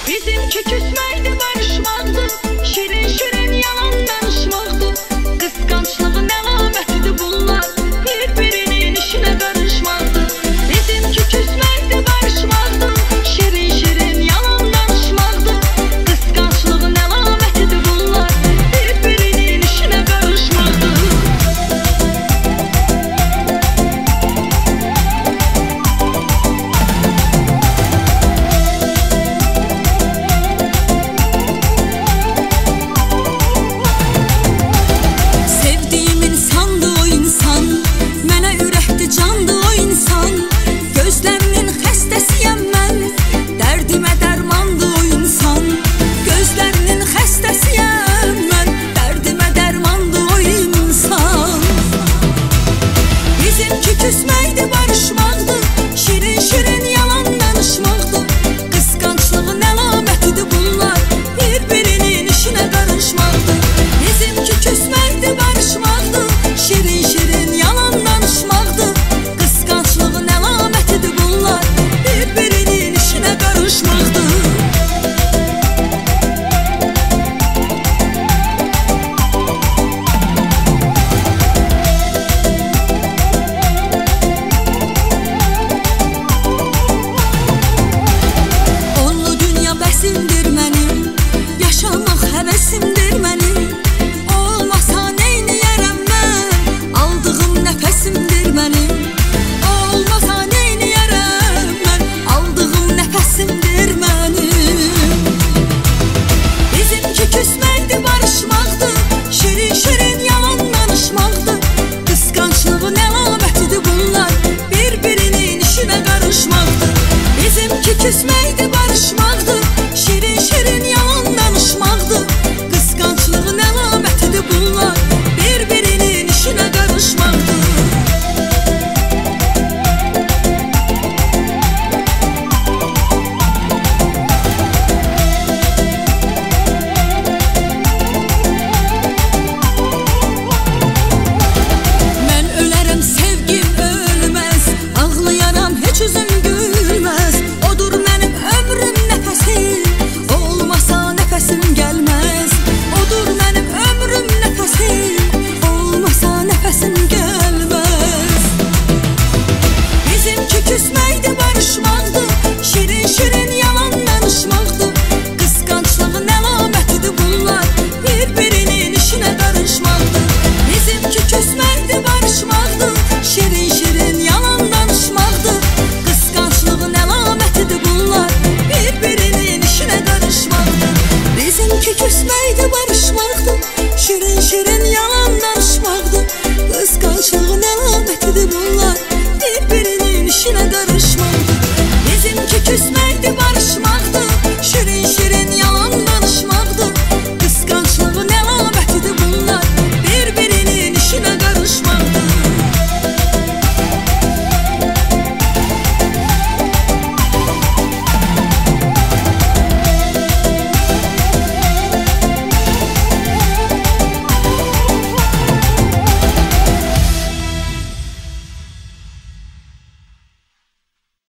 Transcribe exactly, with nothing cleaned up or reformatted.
Bizimki küsməkdi, barışmaqdı, şirin şirin yalan danışmaqdı. Qısqanclığın əlamətidir bunlar, bir-birinin işinə qarışmaqdı. Bizimki küsməkdi, barışmaqdı, şirin şirin yalan danışmaqdı. Qısqanclığın əlamətidir bunlar, bir-birinin işinə qarışmaqdı. Küsməkdi, barışmaqdı, şirin şirin yalan danışmaqdı. Qısqanclığın əlamətidir bunlar, bir-birinin işinə qarışmaqdı. Bizimki küsməkdi, barışmaqdı, şirin şirin yalan danışmaqdı. Qısqanclığın əlamətidir bunlar, bir-birinin işinə qarışmaqdı. Bəsimdir mənim, yaşamaq həvəsimdir mənim. Olmasa neyniyərəm mən, aldığım nəfəsimdir mənim. Olmasa neyniyərəm mən, aldığım nəfəsimdir mənim. Bizimki küsməkdi, barışmaqdı, şirin şirin yalan danışmaqdı. Qısqanclığın əlamətidir bunlar, bir-birinin işinə qarışmaqdı. Bizimki küsməkdi, barışmaqdı,